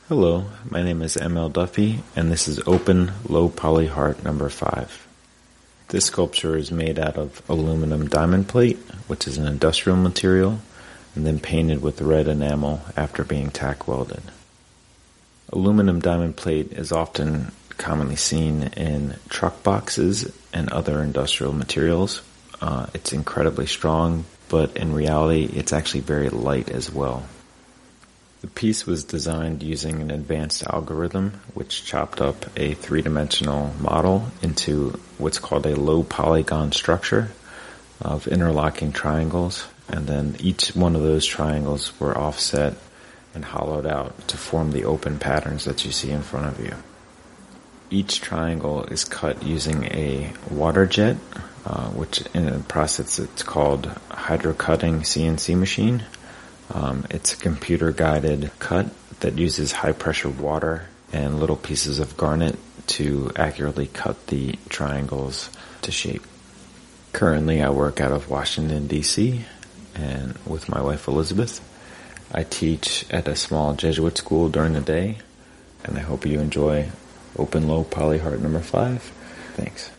Hello, my name is ML Duffy, and this is Open Low Poly Heart number 5. This sculpture is made out of aluminum diamond plate, which is an industrial material, and then painted with red enamel after being tack welded. Aluminum diamond plate is often commonly seen in truck boxes and other industrial materials. It's incredibly strong, but in reality, it's actually very light as well. The piece was designed using an advanced algorithm which chopped up a three-dimensional model into what's called a low polygon structure of interlocking triangles, and then each one of those triangles were offset and hollowed out to form the open patterns that you see in front of you. Each triangle is cut using a water jet, which in a process it's called hydrocutting CNC machine. It's a computer-guided cut that uses high-pressure water and little pieces of garnet to accurately cut the triangles to shape. Currently, I work out of Washington, D.C., and with my wife, Elizabeth. I teach at a small Jesuit school during the day, and I hope you enjoy Open Low Poly Heart number 5. Thanks.